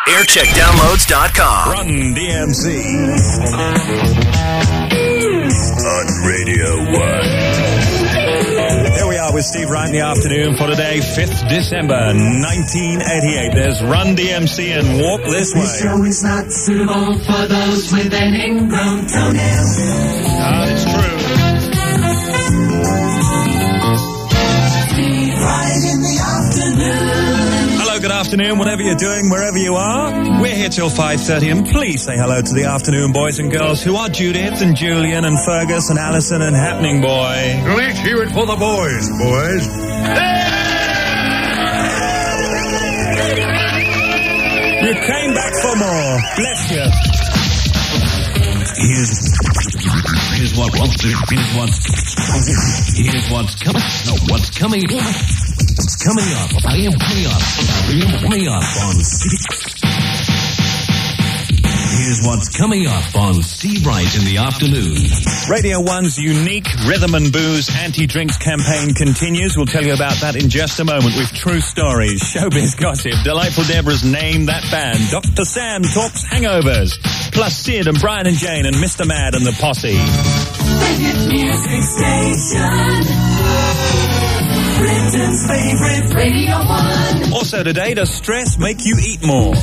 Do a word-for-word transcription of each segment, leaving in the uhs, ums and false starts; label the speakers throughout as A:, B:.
A: aircheck downloads dot com.
B: Run D M C on Radio one. Here we are with Steve Wright in the afternoon for today, fifth December nineteen eighty-eight. There's Run D M C and Walk This Way.
C: This show is not suitable for those with an ingrown toenail.
B: Ah, it's true.
C: Steve Wright in the afternoon.
B: Hello, good afternoon, whatever you're doing, wherever you are. We're here till five thirty, and please say hello to the afternoon boys and girls who are Judith and Julian and Fergus and Alison and Happening Boy.
D: Let's hear it for the boys, boys.
B: You came back for more. Bless you.
E: Here's, here's what, here's what, here's what's coming, no, what's coming, what's coming up, I am coming up, I am coming up on Here's what's coming up on Steve Wright in the afternoon.
B: Radio one's unique Rhythm and Booze anti-drinks campaign continues. We'll tell you about that in just a moment with true stories, showbiz gossip, Delightful Deborah's Name That Band, Doctor Sam talks hangovers, plus Sid and Brian and Jane and Mister Mad and the Posse.
C: Favorite music station. Britain's favorite Radio one.
B: Also today, does stress make you eat more?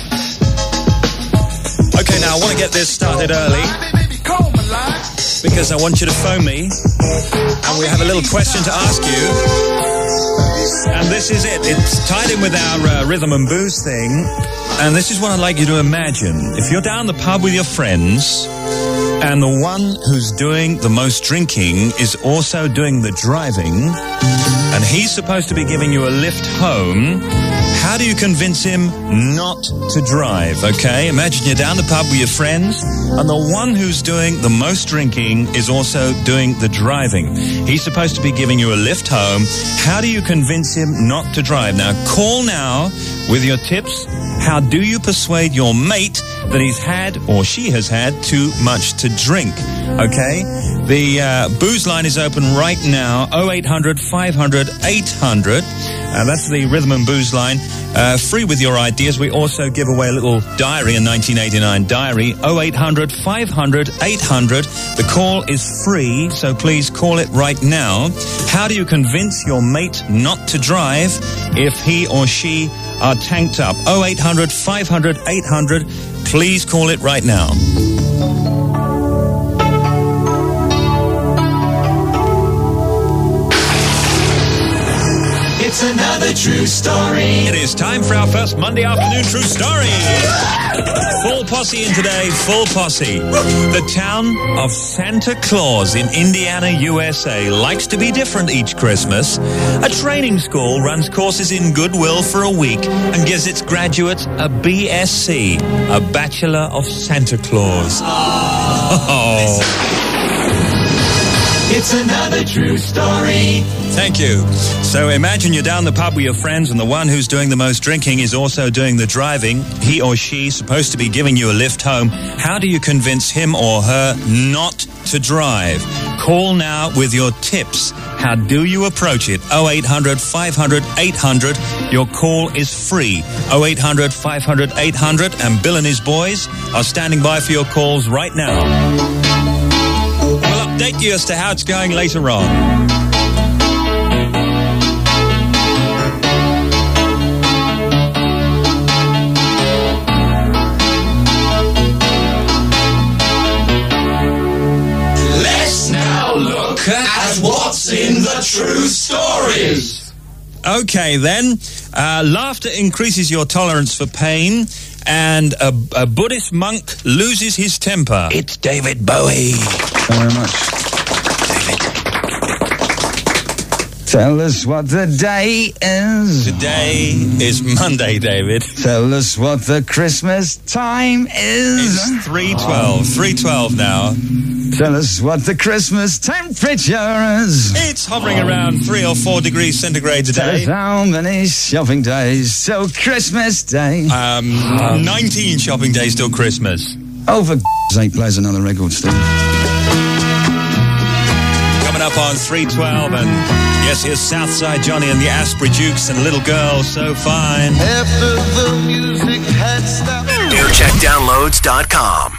B: Okay, now I want to get this started early because I want you to phone me and we have a little question to ask you. And this is it. It's tied in with our uh, Rhythm and Booze thing. And this is what I'd like you to imagine. If you're down the pub with your friends and the one who's doing the most drinking is also doing the driving and he's supposed to be giving you a lift home, how do you convince him not to drive, okay? Imagine you're down the pub with your friends, and the one who's doing the most drinking is also doing the driving. He's supposed to be giving you a lift home. How do you convince him not to drive? Now, call now with your tips. How do you persuade your mate that he's had or she has had too much to drink, okay? The uh, booze line is open right now, oh eight hundred, five hundred, eight hundred. Uh, that's the Rhythm and Booze line. Uh, free with your ideas. We also give away a little diary, a nineteen eighty-nine diary, oh eight hundred, five hundred, eight hundred. The call is free, so please call it right now. How do you convince your mate not to drive if he or she are tanked up? oh eight hundred, five hundred, eight hundred. Please call it right now.
C: It's another true story.
B: It is time for our first Monday afternoon true story. Full posse in today, full posse. The town of Santa Claus in Indiana, U S A likes to be different each Christmas. A training school runs courses in goodwill for a week and gives its graduates a B S C, a Bachelor of Santa Claus. Oh.
C: It's another true story.
B: Thank you. So imagine you're down the pub with your friends and the one who's doing the most drinking is also doing the driving. He or she's supposed to be giving you a lift home. How do you convince him or her not to drive? Call now with your tips. How do you approach it? oh eight hundred, five hundred, eight hundred. Your call is free. oh eight hundred, five hundred, eight hundred. And Bill and his boys are standing by for your calls right now. We'll update you as to how it's going later on.
C: At what's in the true stories.
B: Okay, then. Uh, laughter increases your tolerance for pain, and a, a Buddhist monk loses his temper.
E: It's David Bowie.
F: Thank you very much. Tell us what the day is.
B: Today is Monday, David.
F: Tell us what the Christmas time is.
B: It's three twelve. three twelve now.
F: Tell us what the Christmas temperature is.
B: It's hovering around three or four degrees centigrade
F: Tell us
B: today.
F: how many shopping days till Christmas Day.
B: Um, um, nineteen shopping days till Christmas.
F: Oh, for g***'s sake, plays another record, Steve.
B: Coming up on three twelve, and yes, here's Southside Johnny and the Asprey Dukes and Little Girl So Fine.
G: After the music had
A: check downloads dot com.